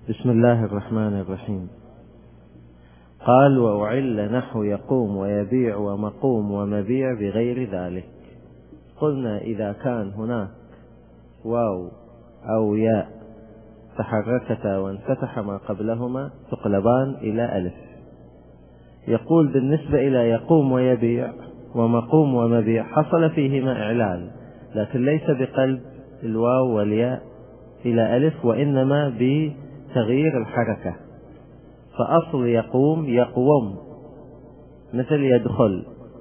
بسم الله الرحمن الرحيم. قال: وأعل نحو يقوم ويبيع ومقوم ومبيع بغير ذلك. قلنا إذا كان هناك واو أو ياء تحركتا وانفتح ما قبلهما تقلبان إلى ألف. يقول: بالنسبة إلى يقوم ويبيع ومقوم ومبيع حصل فيهما إعلال، لكن ليس بقلب الواو والياء إلى ألف، وإنما بتغيير الحركة. فأصل يقوم يقوم مثل يدخل،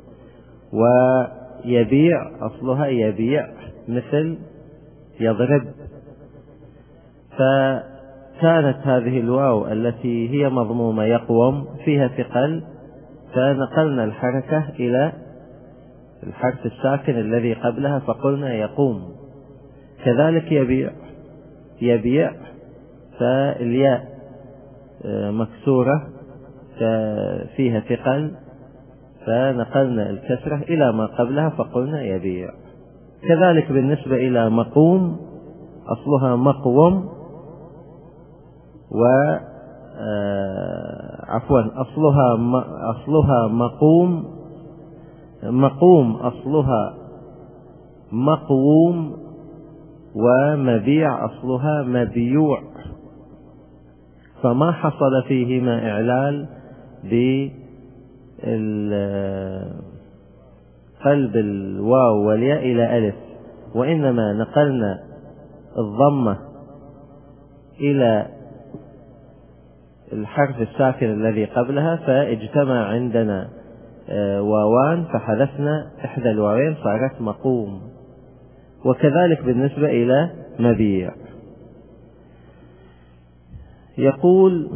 ويبيع أصلها يبيع مثل يضرب. فكانت هذه الواو التي هي مضمومة يقوم فيها ثقل، فنقلنا الحركة إلى الحرف الساكن الذي قبلها فقلنا يقوم. كذلك يبيع فالياء مكسورة فيها ثقل، فنقلنا الكسرة إلى ما قبلها فقلنا يبيع. كذلك بالنسبة إلى مقوم أصلها مقوم، أصلها مقوم أصلها مقووم، ومبيع أصلها مبيوع. فما حصل فيهما إعلال بقلب الواو والياء إلى ألف، وإنما نقلنا الضمة إلى الحرف الساكن الذي قبلها، فاجتمع عندنا واوان فحذفنا إحدى الواوين صارت مقوم. وكذلك بالنسبة إلى مبيع. يقول: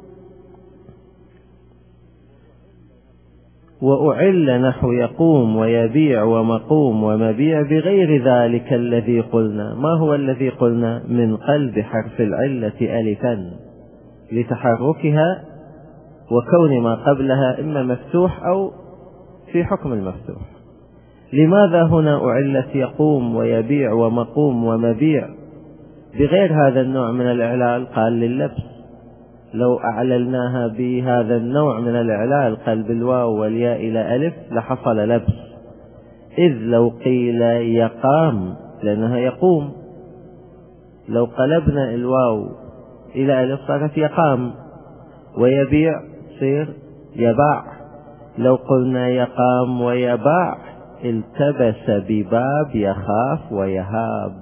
وأعل نحو يقوم ويبيع ومقوم ومبيع بغير ذلك الذي قلنا. ما هو الذي قلنا؟ من قلب حرف العلة ألفا لتحركها وكون ما قبلها إما مفتوح أو في حكم المفتوح. لماذا هنا أعلت يقوم ويبيع ومقوم ومبيع بغير هذا النوع من الإعلال؟ قال: لللبس. لو أعللناها بهذا النوع من الإعلال قلب الواو والياء إلى ألف لحصل لبس، إذ لو قيل يقام لأنها يقوم، لو قلبنا الواو إلى ألف صارت يقام، ويبيع صير يباع. لو قلنا يقام ويباع التبس بباب يخاف ويهاب.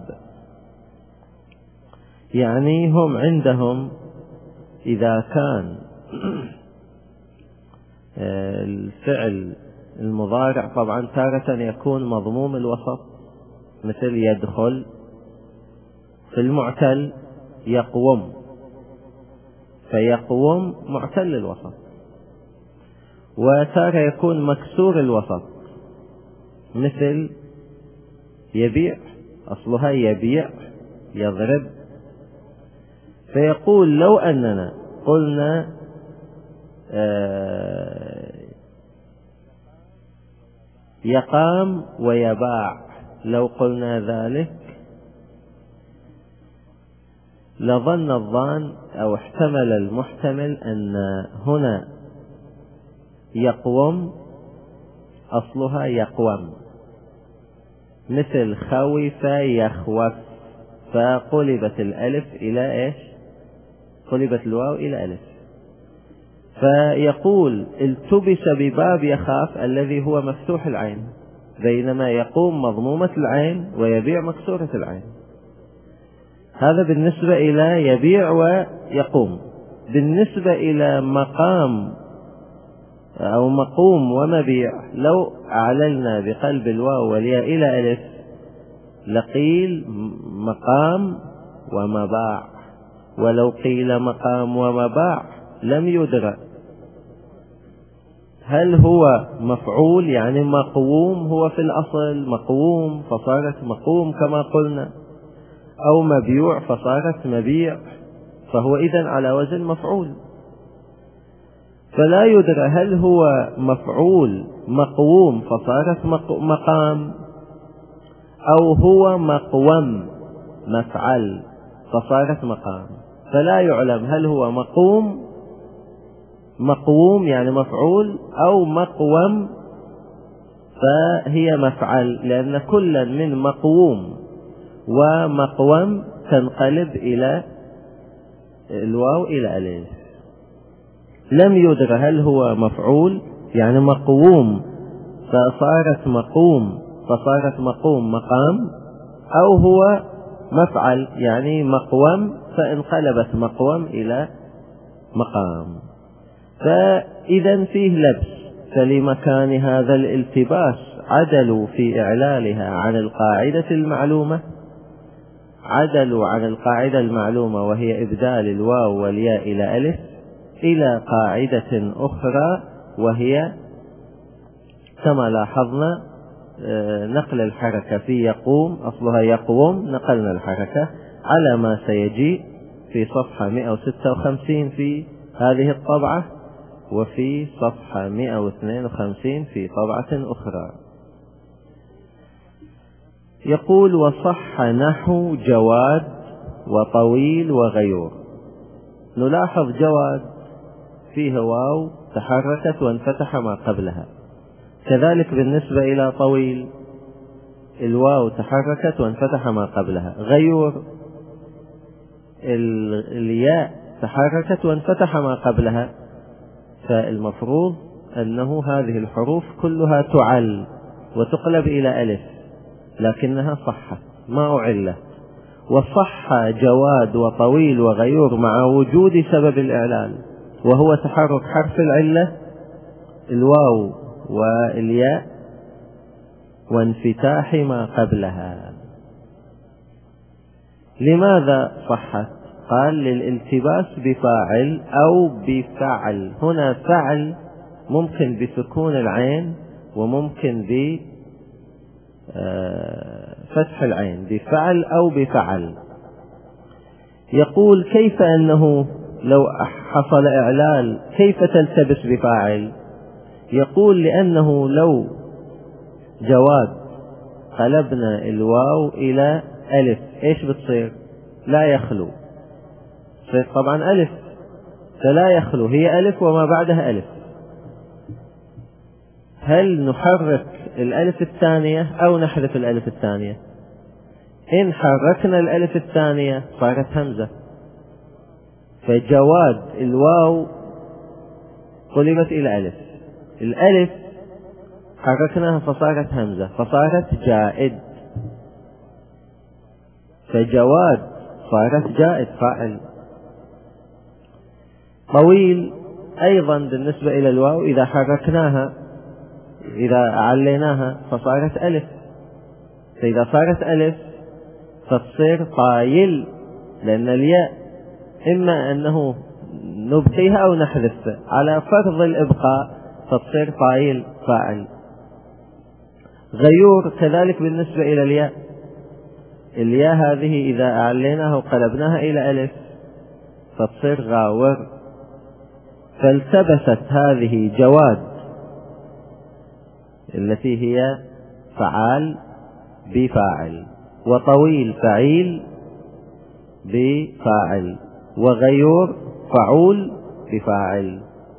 يعني هم عندهم إذا كان الفعل المضارع طبعا تارة يكون مضموم الوسط مثل يدخل، في المعتل يقوم، فيقوم معتل الوسط. وتارة يكون مكسور الوسط مثل يبيع أصلها يبيع يضرب. فيقول: لو أننا قلنا يقام ويباع، لو قلنا ذلك لظن الظان أو احتمل المحتمل أن هنا يقوم أصلها يقوم مثل خوف يخوف، فقلبت الألف إلى إيش؟ قلبت الواو إلى ألف. فيقول: التبس بباب يخاف الذي هو مفتوح العين، بينما يقوم مضمومة العين ويبيع مكسورة العين. هذا بالنسبة إلى يبيع ويقوم. بالنسبة إلى مقام أو مقوم ومبيع، لو أعللنا بقلب الواو والياء إلى ألف لقيل مقام ومباع، ولو قيل مقام ومباع لم يدرى هل هو مفعول يعني مقووم، هو في الأصل مقووم فصارت مقوم كما قلنا، أو مبيوع فصارت مبيع، فهو إذن على وزن مفعول. فلا يدرى هل هو مفعول مقووم فصارت مقام، أو هو مقوم مفعل فصارت مقام. فلا يعلم هل هو مقووم يعني مفعول أو مقوم فهي مفعل، لأن كلا من مقووم ومقوم تنقلب إلى الواو إلى ألف. لم يدر هل هو مفعول يعني مقووم فصارت مقوم مقام، أو هو مفعل يعني مقوم فانقلبت مقوم إلى مقام. فإذا فيه لبس، فلمكان هذا الالتباس عدلوا في إعلالها عن القاعدة المعلومة وهي إبدال الواو والياء إلى ألف إلى قاعدة أخرى، وهي كما لاحظنا نقل الحركة في يقوم، أصلها يقوم، نقلنا الحركة على ما سيجيء في صفحة 156 في هذه الطبعة، وفي صفحة 152 في طبعة أخرى. يقول: وصح نحو جواد وطويل وغيور. نلاحظ جواد فيه واو تحركت وانفتح ما قبلها، كذلك بالنسبة إلى طويل الواو تحركت وانفتح ما قبلها. غيور الياء تحركت وانفتح ما قبلها، فالمفروض أنه هذه الحروف كلها تعل وتقلب إلى ألف، لكنها صحت ما أعلت. وصح جواد وطويل وغيور مع وجود سبب الإعلال، وهو تحرك حرف العلة الواو والياء وانفتاح ما قبلها. لماذا صحت؟ قال: للالتباس بفاعل أو بفعل. هنا فعل ممكن بسكون العين وممكن بفتح العين، بفعل أو بفعل. يقول: كيف أنه لو حصل إعلال كيف تلتبس بفاعل؟ يقول: لأنه لو جواد قلبنا الواو إلى ألف إيش بتصير؟ لا يخلو، تصير طبعا ألف، فلا يخلو، هي ألف وما بعدها ألف. هل نحرك الألف الثانية أو نحذف الألف الثانية؟ إن حركنا الألف الثانية صارت همزة، فجواد الواو قلبت إلى ألف، الألف حركناها فصارت همزة فصارت جائد، فجواد صارت جائد فاعل. طويل أيضا بالنسبة إلى الواو إذا حركناها إذا عليناها فصارت ألف، فإذا صارت ألف فتصير طايل، لأن الياء إما أنه نبقيها أو نحذفها على فرض الإبقاء فتصير طايل فاعل. غيور كذلك بالنسبة إلى الياء، الياء هذه إذا أعليناها وقلبناها إلى ألف فتصير غاور، فالتبست هذه جواد التي هي فعال بفاعل، وطويل فعيل بفاعل، وغيور فعول بفاعل،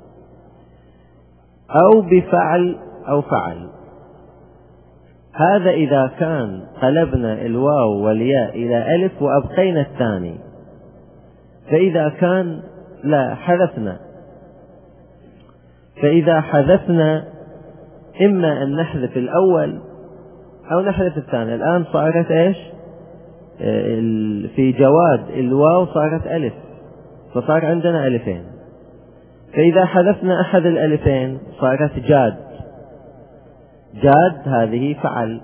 أو بفعل أو فعل. هذا إذا كان قلبنا الواو والياء إلى ألف وأبقينا الثاني. فإذا كان لا حذفنا، فإذا حذفنا إما أن نحذف الأول أو نحذف الثاني. الآن صارت إيش؟ في جواد الواو صارت ألف، فصار عندنا ألفين، فإذا حذفنا أحد الألفين صارت جاد. جاد هذه فعل،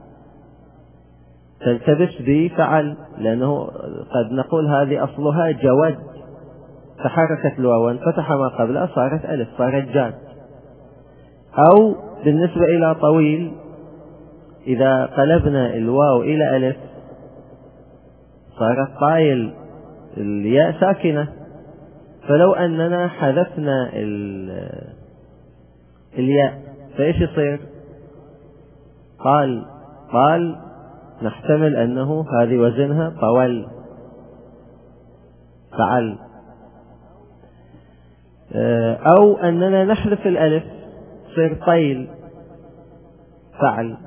تلتبس بفعل، لأنه قد نقول هذه أصلها جود تحركت الواو وانفتح ما قبلها صارت ألف صارت جاد. أو بالنسبة إلى طويل إذا قلبنا الواو إلى ألف صارت طايل، الياء ساكنة، فلو أننا حذفنا الياء فإيش يصير؟ قال نحتمل أنه هذه وزنها طول، فعل، أو أننا نحذف الألف تصير طيل فعل.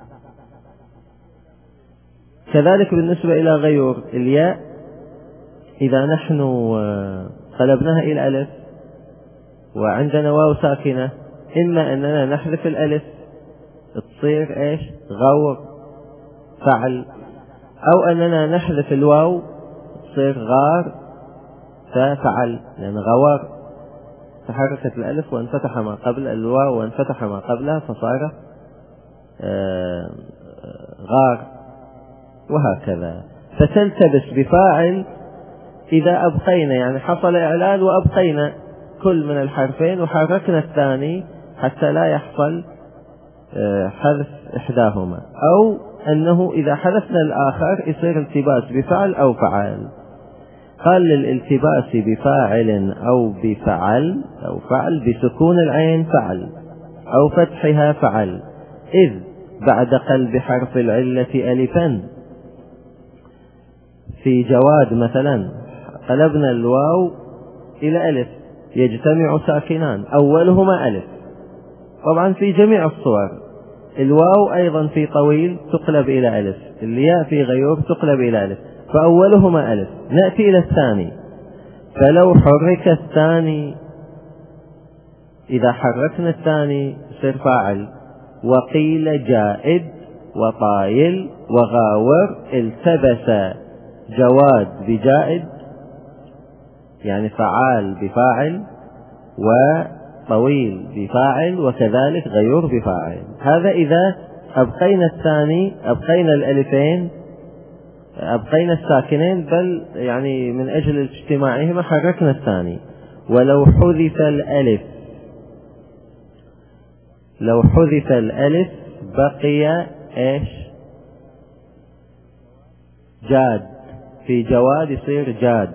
كذلك بالنسبة إلى غيور الياء، إذا نحن قلبناها إلى ألف وعندنا واو ساكنة، إما أننا نحذف الألف تصير إيش؟ غور فعل، أو أننا نحذف الواو تصير غار ففعل، لأن غور تحركت الألف وانفتح ما قبل الواو وانفتح ما قبلها فصار غار، وهكذا. فتلتبس بفاعل إذا أبقينا، يعني حصل إعلال وأبقينا كل من الحرفين وحركنا الثاني حتى لا يحصل حذف إحداهما، أو أنه إذا حذفنا الآخر يصير التباس بفعل أو فعل. قال للالتباس بفاعل أو بفعل أو فعل بسكون العين فعل أو فتحها فعل، إذ بعد قلب حرف العلة ألفا. في جواد مثلا قلبنا الواو إلى ألف، يجتمع ساكنان أولهما ألف. طبعا في جميع الصور الواو أيضا في طويل تقلب إلى ألف، الياء في غيور تقلب إلى ألف، فأولهما ألف. نأتي إلى الثاني، فلو حرك الثاني، إذا حركنا الثاني يصير فاعل. وقيل جائد وطايل وغاور التبس جواد بجائد، يعني فعال بفاعل، وطويل بفاعل، وكذلك غيور بفاعل. هذا إذا أبقينا الثاني، أبقينا الألفين، أبقينا الساكنين، بل يعني من أجل اجتماعهما حركنا الثاني. ولو حذف الألف، لو حذف الألف بقي إيش؟ جاد. في جواد يصير جاد.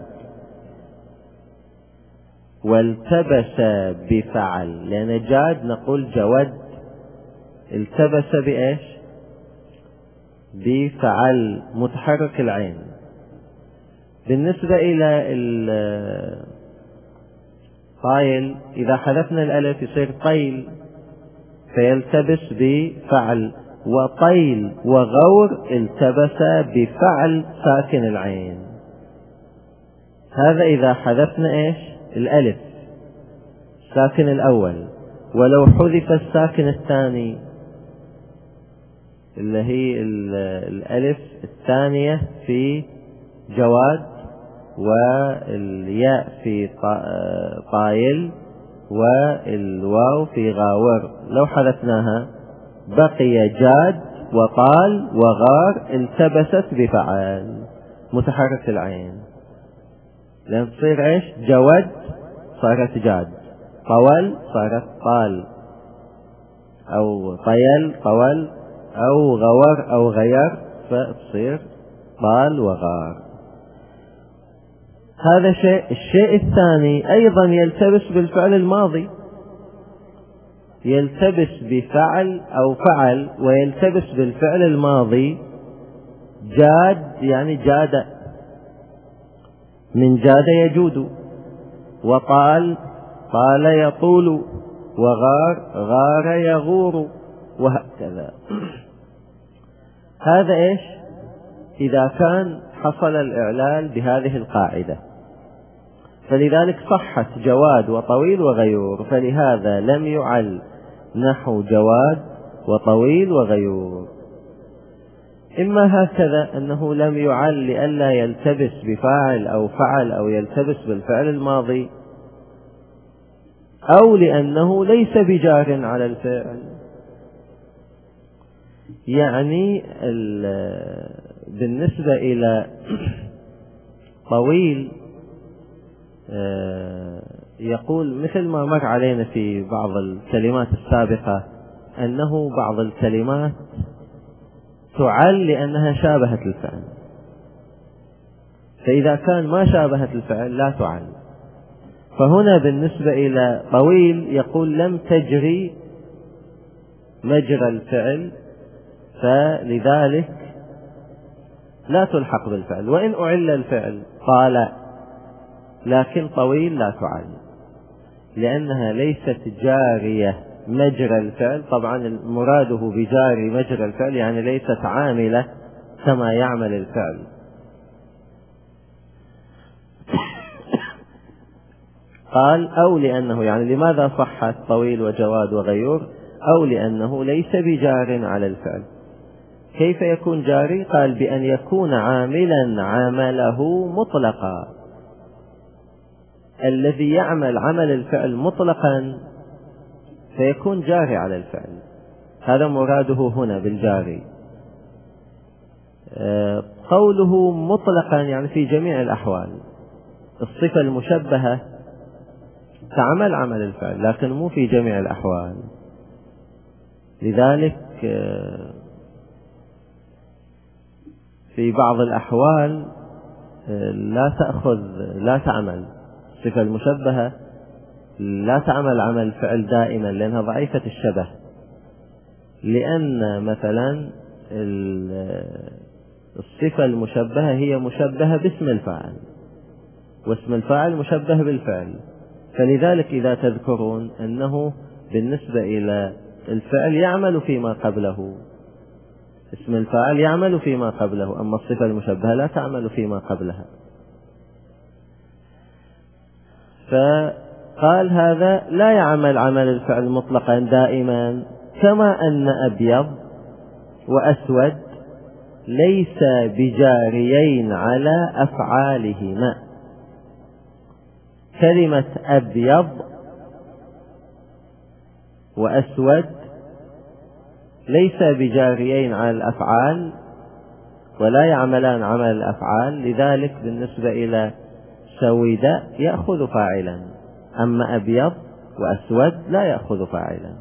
والتبس بفعل، لأن جاد نقول جود، التبس بإيش؟ بفعل متحرك العين. بالنسبة إلى الطايل، إذا حذفنا الألف يصير طيل فيلتبس بفعل. وطيل وغور التبس بفعل ساكن العين. هذا إذا حذفنا إيش؟ الألف ساكن الأول. ولو حذف الساكن الثاني اللي هي الألف الثانية في جواد، والياء في طايل، والواو في غاور، لو حذفناها بقي جاد وطال وغار التبست بفعل متحرك العين، لأن تصير إيش؟ جود صارت جاد، طول صارت طال، أو طيل طول، أو غور أو غير فتصير طال وغار. هذا شيء. الشيء الثاني أيضا يلتبس بالفعل الماضي، يلتبس بفعل أو فعل، ويلتبس بالفعل الماضي. جاد يعني جاد، من جاد يجود. وطال طال يطول. وغار غار يغور، وهكذا. هذا إيش؟ إذا كان حصل الإعلال بهذه القاعدة. فلذلك صحت جواد وطويل وغيور، فلهذا لم يعل نحو جواد وطويل وغيور. إما هكذا أنه لم يعل لئلا يلتبس بفاعل أو فعل، أو يلتبس بالفعل الماضي، أو لأنه ليس بجار على الفعل. يعني بالنسبة إلى طويل يقول مثل ما مر علينا في بعض الكلمات السابقة أنه بعض الكلمات تعل لأنها شابهت الفعل، فإذا كان ما شابهت الفعل لا تعل. فهنا بالنسبة إلى طويل يقول لم تجري مجرى الفعل، فلذلك لا تلحق بالفعل. وإن أعل الفعل قال لكن طويل لا تعل، لأنها ليست جارية مجرى الفعل. طبعا مراده بجاري مجرى الفعل يعني ليست عاملة كما يعمل الفعل. قال أو لأنه، يعني لماذا صحت طويل وجواد وغيور؟ أو لأنه ليس بجار على الفعل. كيف يكون جاري؟ قال بأن يكون عاملا عمله مطلقا. الذي يعمل عمل الفعل مطلقا فيكون جاري على الفعل، هذا مراده هنا بالجاري. قوله مطلقا يعني في جميع الأحوال. الصفة المشبهة تعمل عمل الفعل لكن مو في جميع الأحوال. لذلك في بعض الأحوال لا تعمل الصفة المشبهة، لا تعمل عمل الفعل دائما لأنها ضعيفة الشبه. لأن مثلا الصفة المشبهة هي مشبهة باسم الفاعل، واسم الفاعل مشبه بالفعل. فلذلك إذا تذكرون أنه بالنسبة إلى الفعل يعمل فيما قبله، اسم الفاعل يعمل فيما قبله، أما الصفة المشبهة لا تعمل فيما قبلها. فقال هذا لا يعمل عمل الفعل مطلقا دائما، كما أن أبيض وأسود ليس بجاريين على أفعالهما. كلمة أبيض وأسود ليس بجاريين على الأفعال ولا يعملان عمل الأفعال، لذلك بالنسبة إلى سويد يأخذ فاعلا، أما أبيض وأسود لا يأخذ فاعلا.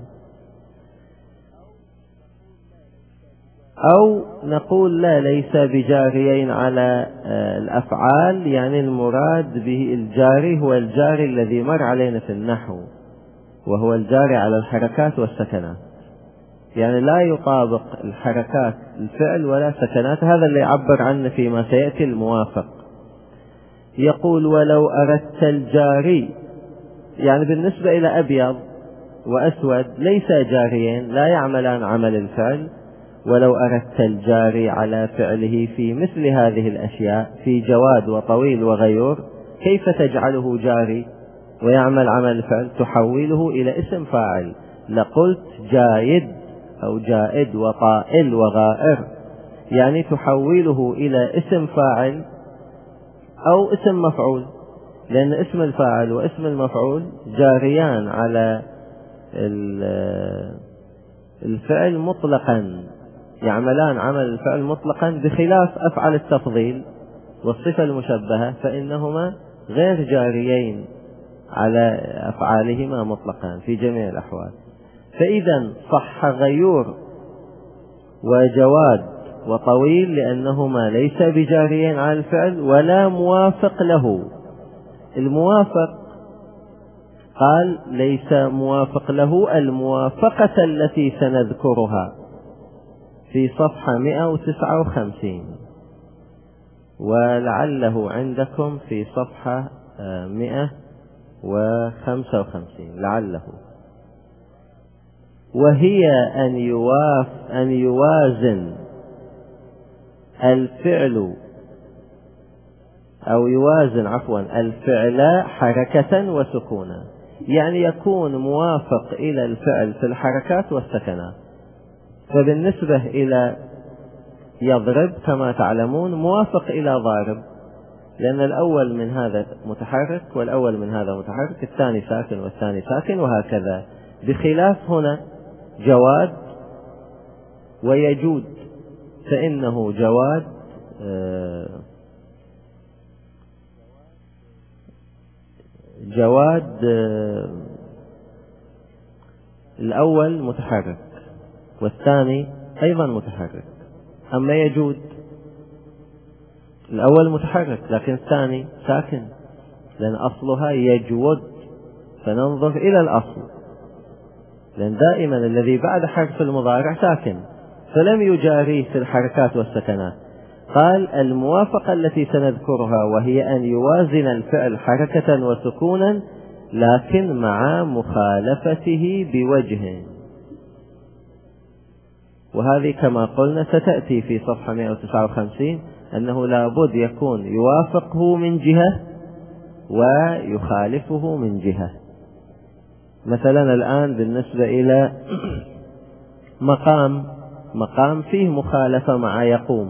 أو نقول لا، ليس بجاريين على الأفعال، يعني المراد به الجاري هو الجاري الذي مر علينا في النحو، وهو الجاري على الحركات والسكنات، يعني لا يطابق الحركات الفعل ولا سكنات. هذا اللي يعبر عنه فيما سيأتي الموافق. يقول ولو أردت الجاري، يعني بالنسبة إلى أبيض وأسود ليس جاريين لا يعملان عمل الفعل. ولو أردت الجاري على فعله في مثل هذه الأشياء في جواد وطويل وغيور، كيف تجعله جاري ويعمل عمل الفعل؟ تحوله إلى اسم فاعل، لقلت جايد أو جائد وطائل وغائر، يعني تحوله إلى اسم فاعل أو اسم مفعول، لأن اسم الفاعل واسم المفعول جاريان على الفعل مطلقا، يعملان عمل الفعل مطلقا، بخلاف أفعل التفضيل والصفة المشبهة فإنهما غير جاريين على أفعالهما مطلقا في جميع الأحوال. فإذا صح غيور وجواد وطويل لأنهما ليس بجاريين على الفعل ولا موافق له. الموافق قال ليس موافق له الموافقة التي سنذكرها في صفحة 159، ولعله عندكم في صفحة 155 لعله. وهي أن يوازن الفعل أو يوازن الفعل حركة وسكونا، يعني يكون موافق إلى الفعل في الحركات والسكنات. فبالنسبة إلى يضرب كما تعلمون موافق إلى ضارب، لأن الأول من هذا متحرك والأول من هذا متحرك، الثاني ساكن والثاني ساكن وهكذا. بخلاف هنا جواد ويجود، فإنه جواد الأول متحرك والثاني أيضا متحرك. أما يجود الأول متحرك لكن الثاني ساكن، لأن أصلها يجود، فننظر إلى الأصل، لأن دائما الذي بعد حرف المضارع ساكن، فلم يجاريه في الحركات والسكنات. قال الموافقة التي سنذكرها وهي أن يوازن الفعل حركة وسكونا لكن مع مخالفته بوجه، وهذه كما قلنا ستأتي في صفحة 159 أنه لابد يكون يوافقه من جهة ويخالفه من جهة. مثلا الآن بالنسبة إلى مقام فيه مخالفة مع يقوم،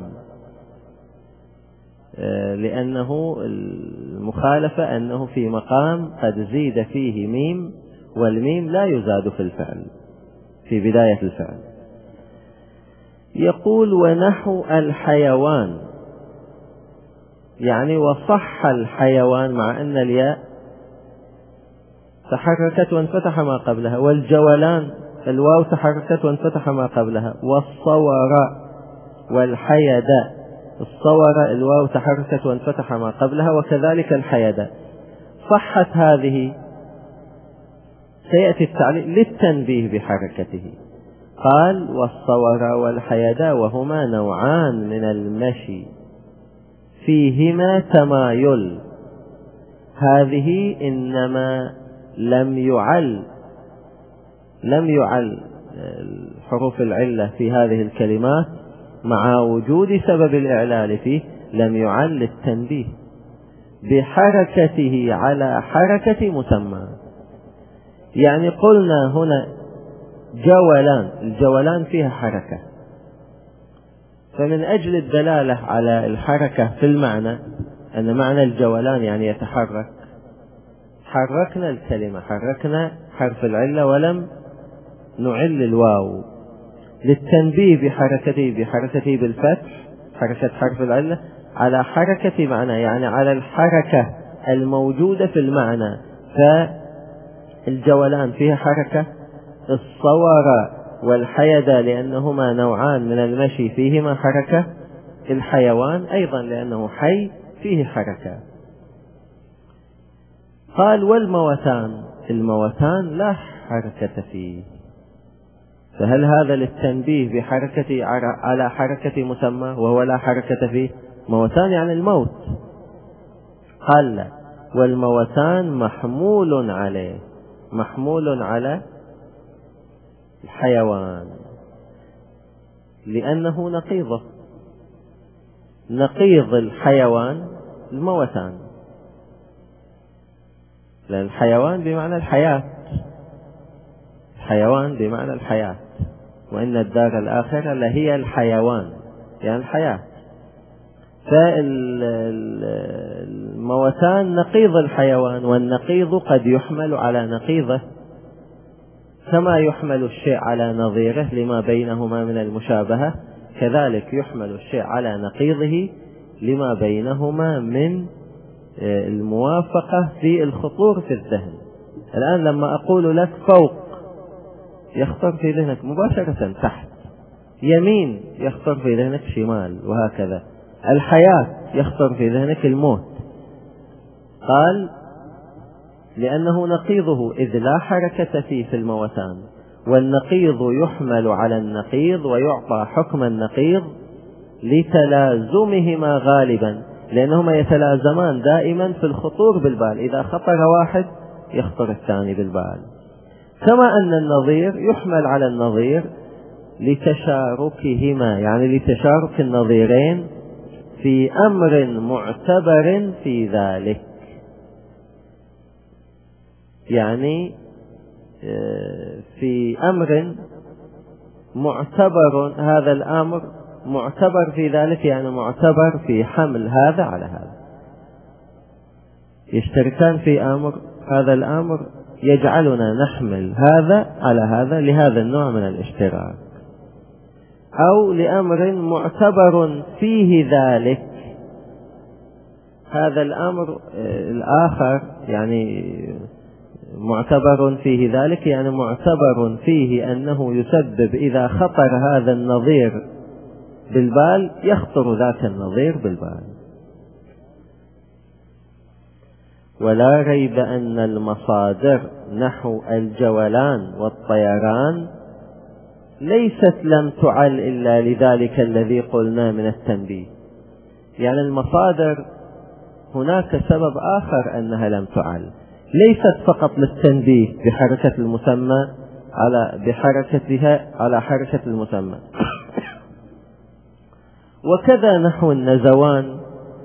لأنه المخالفة أنه في مقام قد زيد فيه ميم، والميم لا يزاد في الفعل في بداية الفعل. يقول ونحو الحيوان، يعني وصح الحيوان مع أن الياء تحركت وانفتح ما قبلها، والجولان الواو تحركت وانفتح ما قبلها، والصور والحيد الصور الواو تحركت وانفتح ما قبلها، وكذلك الحيد. صحت هذه، سيأتي التعليل للتنبيه بحركته. قال والصور والحيد وهما نوعان من المشي فيهما تمايل، هذه إنما لم يعل حروف العلة في هذه الكلمات مع وجود سبب الإعلال فيه، لم يعل للتنبيه بحركته على حركة مسمى. يعني قلنا هنا جولان، الجولان فيها حركة، فمن أجل الدلالة على الحركة في المعنى أن معنى الجولان يعني يتحرك، حركنا الكلمة، حركنا حرف العلة ولم نعل الواو للتنبيه بحركته بالفتح، حركة حرف العلة على حركة معنى، يعني على الحركة الموجودة في المعنى. فالجولان فيها حركة، الصور والحيد لأنهما نوعان من المشي فيهما حركة، الحيوان أيضا لأنه حي فيه حركة. قال والموتان، الموتان لا حركة فيه، فهل هذا للتنبيه بحركة على حركة مسمى وهو لا حركة فيه؟ موتان يعني الموت. قال لا، والموتان محمول عليه، محمول على الحيوان لأنه نقيضه، نقيض الحيوان الموتان، لأن الحيوان بمعنى الحياة، الحيوان بمعنى الحياة، وإن الدار الآخرة لهي الحيوان يعني الحياة. فالموتان نقيض الحيوان، والنقيض قد يحمل على نقيضه كما يحمل الشيء على نظيره لما بينهما من المشابهة، كذلك يحمل الشيء على نقيضه لما بينهما من الموافقة في الخطور في الذهن. الآن لما أقول لك فوق يخطر في ذهنك مباشرة تحت، يمين يخطر في ذهنك شمال، وهكذا. الحياة يخطر في ذهنك الموت. قال لأنه نقيضه إذ لا حركة فيه في الموتان، والنقيض يحمل على النقيض ويعطى حكم النقيض لتلازمهما غالبا، لأنهما يتلازمان دائما في الخطور بالبال، إذا خطر واحد يخطر الثاني بالبال. كما أن النظير يحمل على النظير لتشاركهما، يعني لتشارك النظيرين في أمر معتبر في ذلك، يعني في أمر معتبر، هذا الأمر معتبر في ذلك، يعني معتبر في حمل هذا على هذا، يشتركان في أمر، هذا الأمر يجعلنا نحمل هذا على هذا لهذا النوع من الاشتراك، أو لأمر معتبر فيه ذلك، هذا الأمر الآخر يعني معتبر فيه ذلك، يعني معتبر فيه أنه يسبب إذا خطر هذا النظير بالبال يخطر ذاك النظير بالبال. ولا ريب أن المصادر نحو الجولان والطيران ليست لم تعل إلا لذلك الذي قلنا من التنبيه، يعني المصادر هناك سبب آخر أنها لم تعل، ليست فقط للتنبيه بحركة المسمى بحركتها على حركة المسمى. وكذا نحو النزوان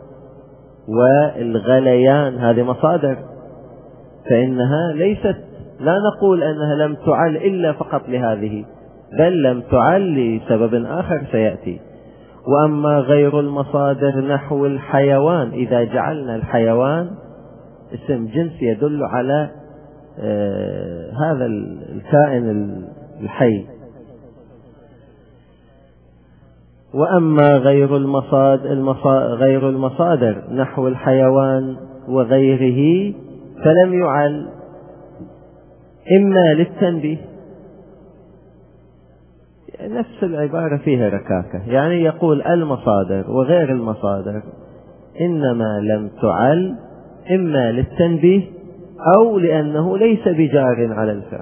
والغليان، هذه مصادر، فإنها ليست، لا نقول أنها لم تعل إلا فقط لهذه، بل لم تعل لسبب آخر سيأتي. وأما غير المصادر نحو الحيوان، إذا جعلنا الحيوان اسم جنس يدل على هذا الكائن الحي. وأما غير المصادر نحو الحيوان وغيره فلم يعل، إما للتنبيه، نفس العبارة فيها ركاكة، يعني يقول المصادر وغير المصادر إنما لم تعل إما للتنبيه أو لأنه ليس بجار على الفعل.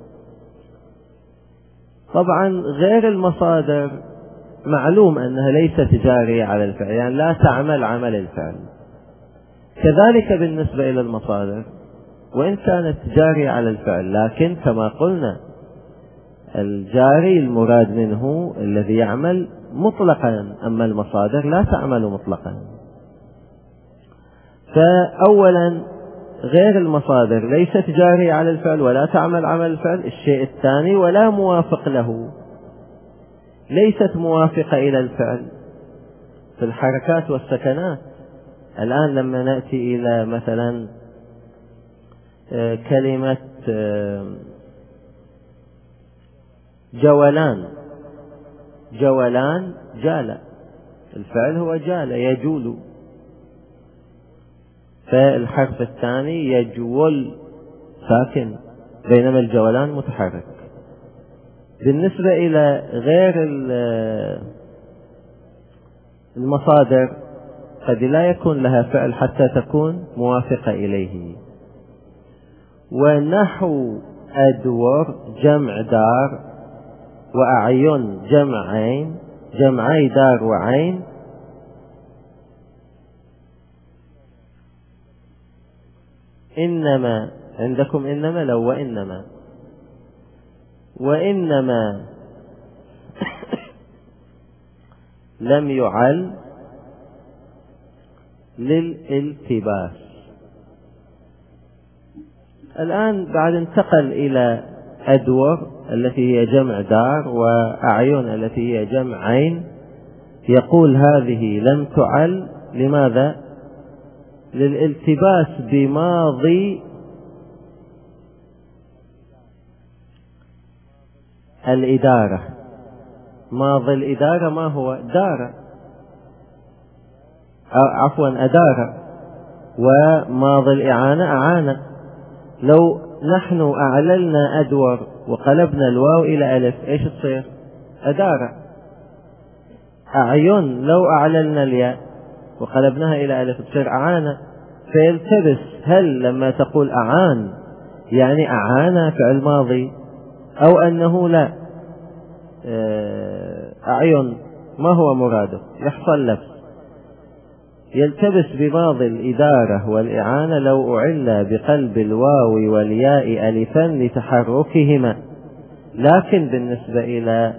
طبعا غير المصادر معلوم أنها ليست جارية على الفعل، يعني لا تعمل عمل الفعل. كذلك بالنسبة إلى المصادر، وإن كانت جارية على الفعل، لكن كما قلنا الجاري المراد منه الذي يعمل مطلقا، أما المصادر لا تعمل مطلقا. فأولا غير المصادر ليست جارية على الفعل ولا تعمل عمل الفعل. الشيء الثاني ولا موافق له، ليست موافقة إلى الفعل في الحركات والسكنات. الآن لما نأتي إلى مثلا كلمة جولان جال، الفعل هو جال يجول، فالحرف الثاني يجول ساكن، بينما الجولان متحرك. بالنسبة إلى غير المصادر قد لا يكون لها فعل حتى تكون موافقة إليه. ونحو أدور جمع دار وأعين جمع عين، جمعي دار وعين، إنما عندكم إنما لو وإنما لم يعل للالتباس. الآن بعد انتقل إلى أدور التي هي جمع دار وأعين التي هي جمع عين، يقول هذه لم تعل لماذا؟ للالتباس بماضي الإدارة. ماضي الإدارة ما هو؟ دار، عفوا أدار. وماضي الإعانة أعانة. لو نحن أعللنا أدور وقلبنا الواو إلى ألف إيش تصير؟ أدار. أعين لو أعللنا الياء وقلبناها إلى ألف تصير أعانة. فيلتبس، هل لما تقول أعان يعني أعانة فعل ماضي، أو أنه لا أعين ما هو مراده، يحصل لبس. يلتبس بماضي الإدارة والإعانة لو أعل بقلب الواو والياء ألفا لتحركهما. لكن بالنسبة إلى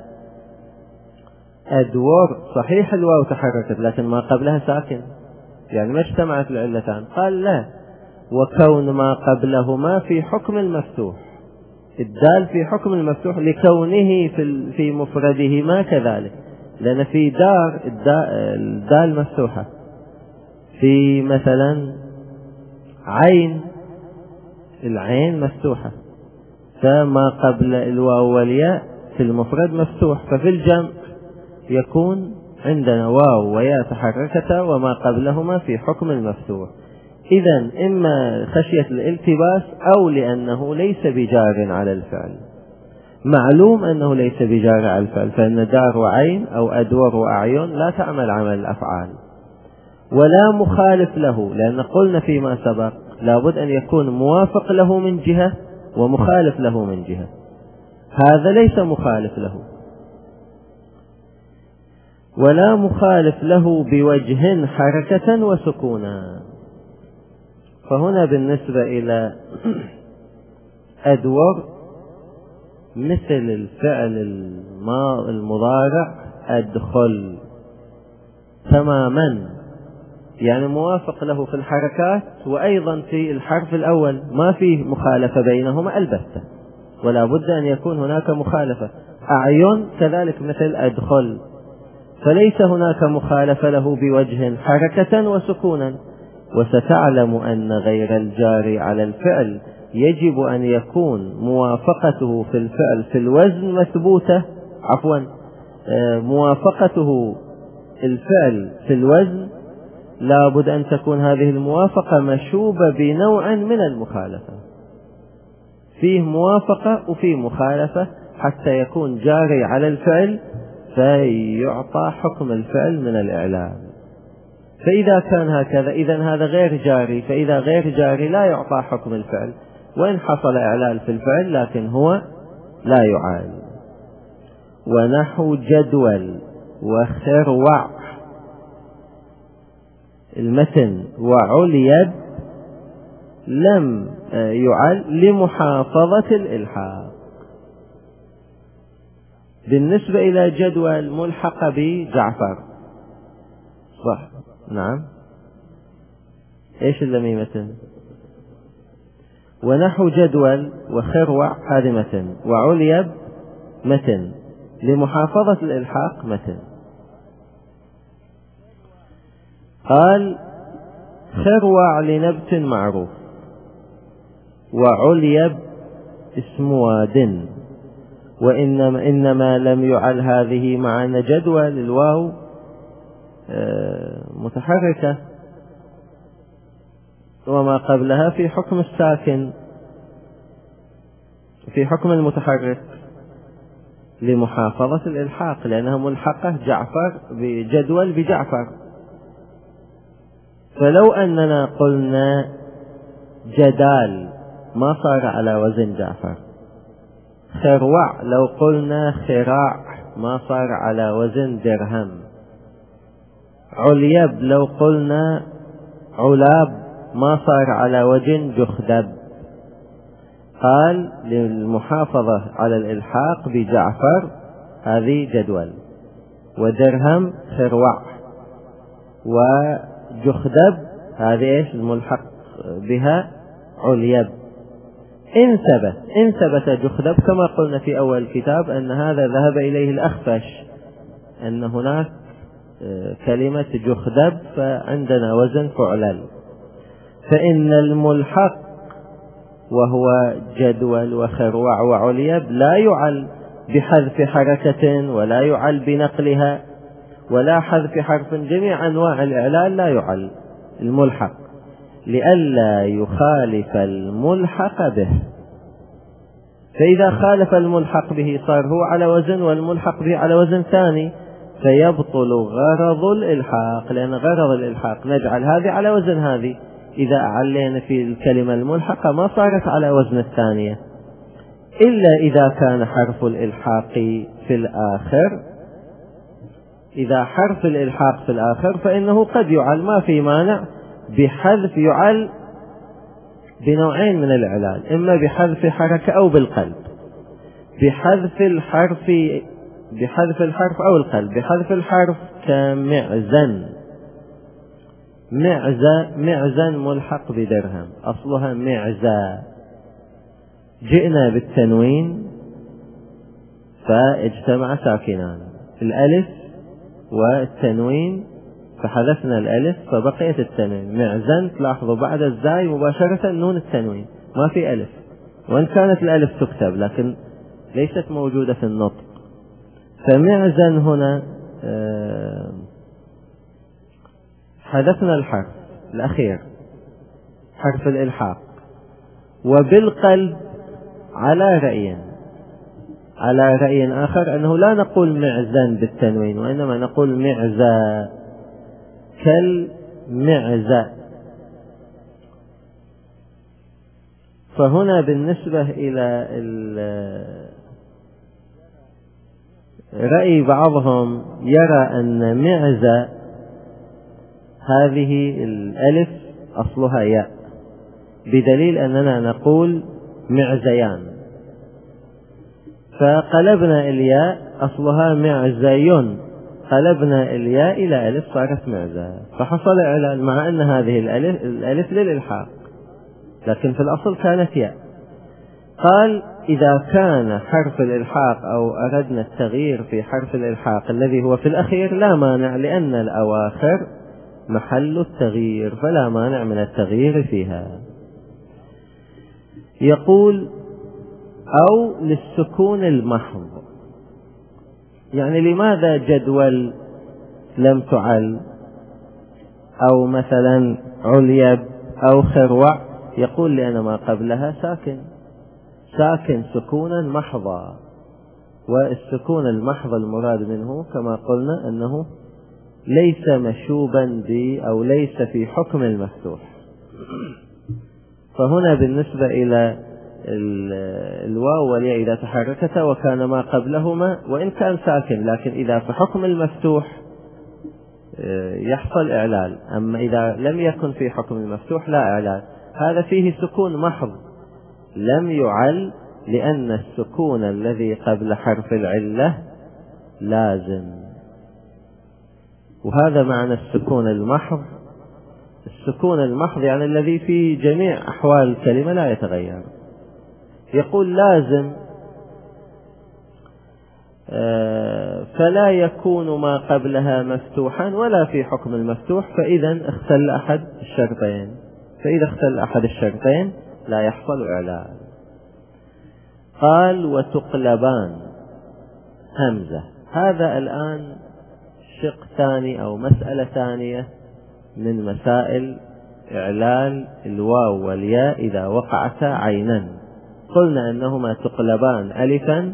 أدور صحيح الواو تحركت لكن ما قبلها ساكن، يعني ما اجتمعت العلتان. قال لا، وكون ما قبلهما في حكم المفتوح، الدال في حكم المفتوح لكونه في مفردهما كذلك، لأن في دار الدال مفتوحة، في مثلا عين العين مفتوحة، فما قبل الواو والياء في المفرد مفتوح، ففي الجمع يكون عندنا واو وياء تحركتا وما قبلهما في حكم المفتوح. إذن إما خشية الالتباس أو لأنه ليس بجار على الفعل. معلوم أنه ليس بجار على الفعل، فإن دار وعين أو أدور وأعين لا تعمل عمل الأفعال. ولا مخالف له، لأن قلنا فيما سبق لابد أن يكون موافق له من جهة ومخالف له من جهة، هذا ليس مخالف له. ولا مخالف له بوجه حركة وسكونا. فهنا بالنسبة إلى أدور مثل الفعل المضارع أدخل تماما، يعني موافق له في الحركات وأيضا في الحرف الأول، ما فيه مخالفة بينهما البتة، ولا بد أن يكون هناك مخالفة. أعين كذلك مثل أدخل، فليس هناك مخالفة له بوجه حركة وسكونا. وستعلم أن غير الجاري على الفعل يجب أن يكون موافقته في الفعل في الوزن مثبوتة، موافقته الفعل في الوزن لا بد أن تكون هذه الموافقة مشوبة بنوع من المخالفة، فيه موافقة وفيه مخالفة حتى يكون جاري على الفعل فيعطى حكم الفعل من الإعلال. فإذا كان هكذا إذن هذا غير جاري، فإذا غير جاري لا يعطى حكم الفعل، وإن حصل إعلال في الفعل لكن هو لا يعال. ونحو جدول وخروع المتن وعليب لم يعل لمحافظة الإلحاق. بالنسبة إلى جدول ملحق بجعفر، صح؟ نعم. إيش اللميمة؟ ونحو جدول وخروع هذه متن، وعليب متن، لمحافظة الإلحاق متن. قال خروع لنبت معروف، وعليب اسم واد، إنما لم يعل هذه معنى جدول الواو متحركة وما قبلها في حكم الساكن في حكم المتحرك لمحافظة الإلحاق، لأنها ملحقة جعفر بجدول بجعفر. فلو أننا قلنا جدال ما صار على وزن جعفر، خروع لو قلنا خراع ما صار على وزن درهم، عليب لو قلنا علاب ما صار على وزن جخدب. قال للمحافظة على الإلحاق بجعفر هذه جدول، ودرهم خروع، وجخدب هذه ايش الملحق بها عليب. إن ثبت جخدب كما قلنا في أول الكتاب أن هذا ذهب إليه الأخفش، أن هناك كلمة جخدب فعندنا وزن فعلل، فإن الملحق وهو جدول وخروع وعليب لا يعل بحذف حركة ولا يعل بنقلها ولا حذف حرف، جميع أنواع الإعلال لا يعل الملحق لئلا يخالف الملحق به. فإذا خالف الملحق به صار هو على وزن والملحق به على وزن ثاني، فيبطل غرض الإلحاق، لأن غرض الإلحاق نجعل هذه على وزن هذه، إذا أعلينا في الكلمة الملحقة ما صارت على وزن الثانية، إلا إذا كان حرف الإلحاق في الآخر. إذا حرف الإلحاق في الآخر فإنه قد يعل، ما في مانع بحذف، يعل بنوعين من الإعلال، إما بحذف حركة أو بالقلب. بحذف الحرف أو القلب. بحذف الحرف كمعزن، معزن ملحق بدرهم أصلها معزى، جئنا بالتنوين فاجتمع ساكنان، الألف والتنوين فحذفنا الألف فبقيت التنوين. معزن تلاحظوا بعد الزاي مباشرة نون التنوين، ما في ألف، وإن كانت الألف تكتب لكن ليست موجودة في النطق. فمعزن هنا حذفنا الحرف الأخير حرف الإلحاق. وبالقلب على رأي آخر أنه لا نقول معزن بالتنوين، وإنما نقول معزى كالمعزى. فهنا بالنسبة إلى رأي بعضهم يرى أن معزة هذه الألف أصلها ياء، بدليل أننا نقول معزيان، فقلبنا الياء أصلها معزيون، قلبنا الياء إلى ألف صارت معزة، فحصل إعلال مع أن هذه الألف للإلحاق، لكن في الأصل كانت ياء. قال إذا كان حرف الإلحاق أو أردنا التغيير في حرف الإلحاق الذي هو في الأخير لا مانع، لأن الأواخر محل التغيير فلا مانع من التغيير فيها. يقول أو للسكون المحض، يعني لماذا جدول لم تعل، أو مثلا عليب أو خروع؟ يقول لأن ما قبلها ساكن سكونا محضا، والسكون المحض المراد منه كما قلنا أنه ليس مشوبا أو ليس في حكم المفتوح. فهنا بالنسبة إلى الواو والياء إذا تحركتا وكان ما قبلهما وإن كان ساكن، لكن إذا في حكم المفتوح يحصل إعلال، أما إذا لم يكن في حكم المفتوح لا إعلال. هذا فيه سكون محض لم يعل، لأن السكون الذي قبل حرف العلة لازم، وهذا معنى السكون المحض. السكون المحض يعني الذي في جميع أحوال الكلمة لا يتغير. يقول لازم فلا يكون ما قبلها مفتوحا ولا في حكم المفتوح، فإذا اختل أحد الشرطين، فإذا اختل أحد الشرطين لا يحصل إعلال. قال وتقلبان همزة. هذا الآن شق ثاني أو مسألة ثانية من مسائل إعلال الواو والياء إذا وقعتا عينا. قلنا أنهما تقلبان ألفا،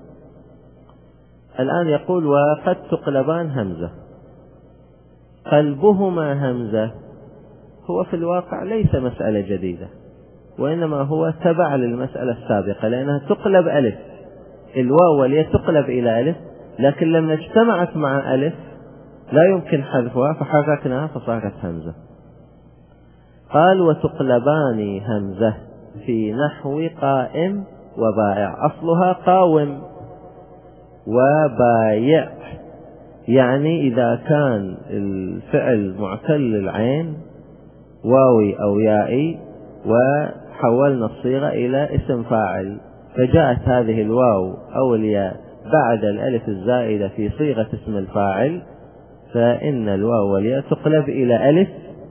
الآن يقول وقد تقلبان همزة. قلبهما همزة هو في الواقع ليس مسألة جديدة، وإنما هو تبع للمسألة السابقة، لأنها تقلب ألف، الواو والياء تقلب إلى ألف، لكن لما اجتمعت مع ألف لا يمكن حذفها فحركناها فصارت همزة. قال وتقلبان همزة في نحو قائم وبائع. أصلها قاوم وبايع، يعني إذا كان الفعل معتل العين واوي أو يائي وحولنا الصيغة إلى اسم فاعل، فجاءت هذه الواو أو الياء بعد الألف الزائدة في صيغة اسم الفاعل، فإن الواو والياء تقلب إلى ألف،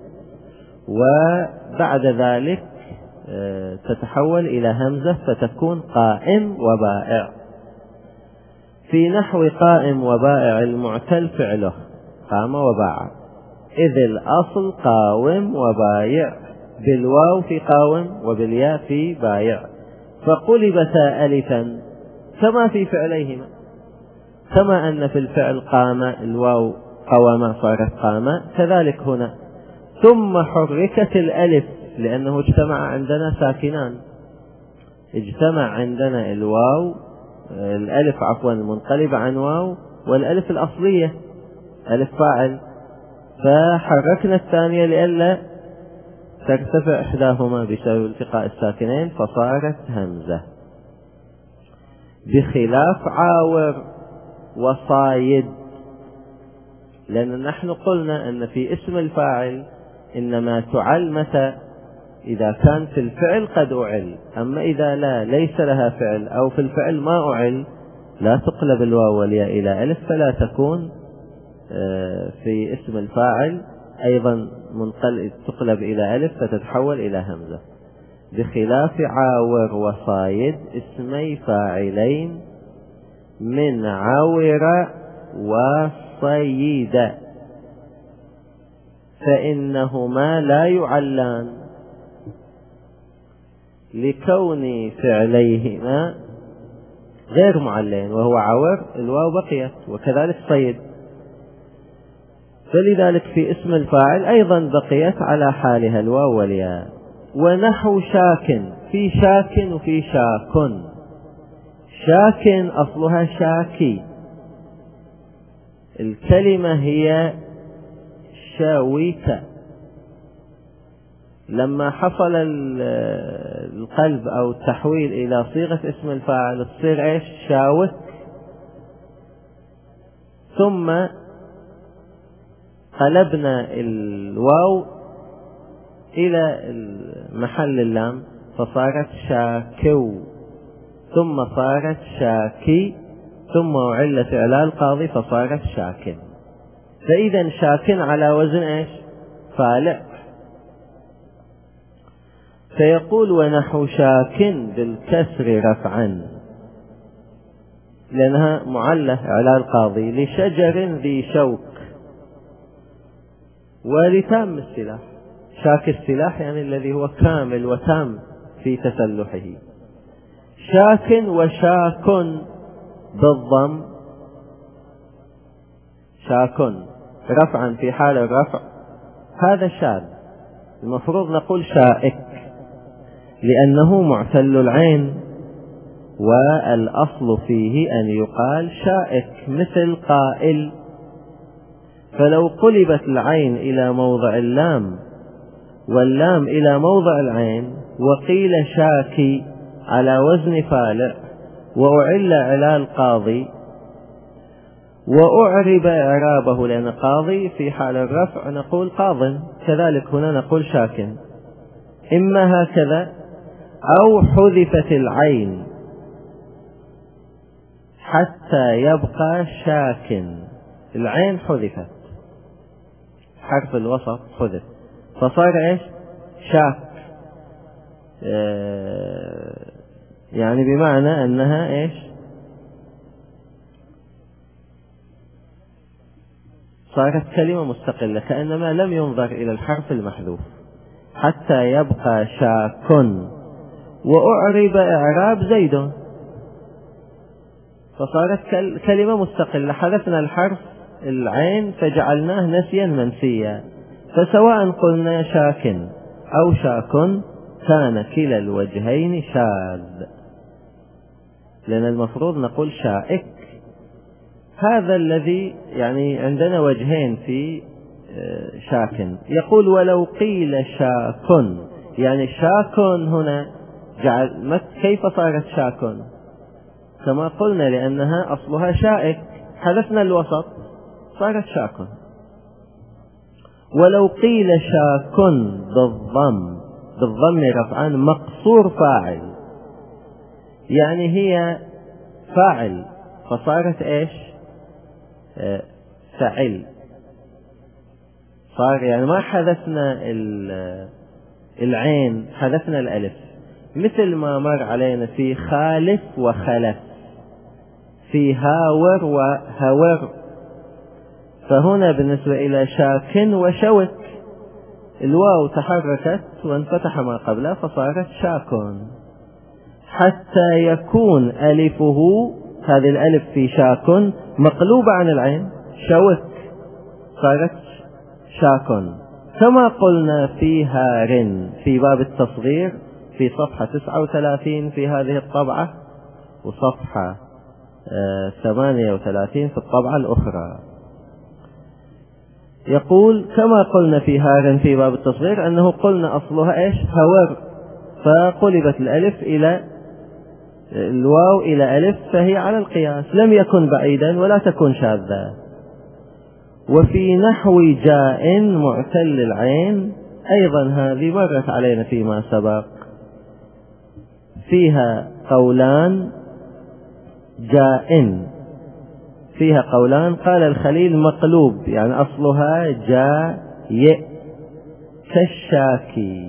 وبعد ذلك تتحول إلى همزة فتكون قائم وبائع. في نحو قائم وبائع المعتل فعله قام وباع، إذ الأصل قاوم وبايع، بالواو في قاوم وبالياء في بايع، فقلبتا ألفا كما في فعليهما، كما أن في الفعل قام الواو قوما صارت قاما، كذلك هنا. ثم حركت الألف لأنه اجتمع عندنا ساكنان، اجتمع عندنا الألف المنقلبة عن واو والألف الأصلية ألف فاعل، فحركنا الثانية لئلا ترتفع إحداهما بسبب التقاء الساكنين فصارت همزة، بخلاف عاور وصايد. لأن نحن قلنا أن في اسم الفاعل إنما تعل متى إذا كان في الفعل قد أعل، أما إذا ليس لها فعل أو في الفعل ما أعل لا تقلب الواو والياء إلى ألف، فلا تكون في اسم الفاعل أيضا تقلب إلى ألف فتتحول إلى همزة، بخلاف عاور وصايد اسمي فاعلين من عاور وصيد، فإنهما لا يعلان لكون فعليهما غير معلين، وهو عاور الواو بقيت وكذلك صيد، فلذلك في اسم الفاعل أيضا بقيت على حالها الواو والياء. ونحو شاك، في شاك وفي شاك. شاك أصلها شاكي الكلمة هي شاويك. لما حصل القلب أو التحويل إلى صيغة اسم الفاعل تصير إيش؟ شاوك. ثم قلبنا الواو إلى محل اللام فصارت شاكو، ثم صارت شاكي، ثم أعلت إعلال قاضي فصارت شاكن. فإذا شاكن على وزن إيش؟ فالع. فيقول ونحو شاكن بالكسر رفعا، لأنها معلة إعلال قاضي، لشجر ذي شوك ولتام السلاح. شاك السلاح يعني الذي هو كامل وتام في تسلحه. شاك وشاك بالضم، شاك رفعا في حال الرفع هذا شاذ، المفروض نقول شائك لأنه معتل العين، والأصل فيه أن يقال شائك مثل قائل. فلو قلبت العين إلى موضع اللام واللام إلى موضع العين وقيل شاكي على وزن فالع وأعل علال قاضي وأعرب إعرابه لأن قاضي في حال الرفع نقول قاض، كذلك هنا نقول شاك، إما هكذا أو حذفت العين حتى يبقى شاك. العين حذفت، حرف الوسط حذف فصار إيش؟ شاك، يعني بمعنى أنها إيش؟ صارت كلمة مستقلة، كأنما لم ينظر إلى الحرف المحذوف. حتى يبقى شاك وأعرب إعراب زيد، فصارت كلمة مستقلة، حذفنا الحرف العين فجعلناه نسيا منسيا. فسواء قلنا شاك أو شاك كان كلا الوجهين شاذ، لأن المفروض نقول شائك. هذا الذي يعني عندنا وجهين في شاك. يقول ولو قيل شاك، يعني شاك هنا كيف صارت شاك؟ كما قلنا لأنها أصلها شائك، حذفنا الوسط صارت شاك. ولو قيل شاك بالضم رفعا مقصور فاعل، يعني هي فاعل فصارت ايش؟ فعل. صار يعني ما حذفنا العين، حذفنا الألف، مثل ما مر علينا في خالف وخلف، في هاور وهور. فهنا بالنسبة إلى شاك وشوك الواو تحركت وانفتح ما قبلها فصارت شاك، حتى يكون ألفه، هذه الألف في شاك مقلوبة عن العين، شوك صارت شاك. كما قلنا في هار في باب التصغير في صفحة 39 في هذه الطبعة، وصفحة 38 في الطبعة الأخرى. يقول كما قلنا في هار في باب التصغير أنه قلنا أصلها إيش؟ هور، فقلبت الألف إلى الواو إلى ألف، فهي على القياس، لم يكن بعيدا ولا تكون شاذة. وفي نحو جاء معتل العين أيضا هذه مرت علينا فيما سبق، فيها قولان. جاء فيها قولان، قال الخليل مقلوب يعني أصلها جاء كالشاكي،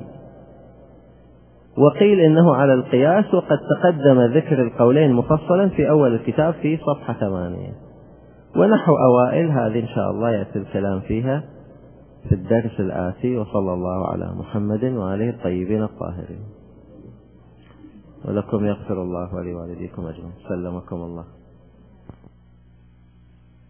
وقيل إنه على القياس، وقد تقدم ذكر القولين مفصلا في أول الكتاب في صفحة 8. ونحو أوائل هذه إن شاء الله يأتي الكلام فيها في الدرس الآتي. وصلى الله على محمد وآله الطيبين الطاهرين. ولكم يغفر الله ولوالديكم أجمعين. سلمكم الله.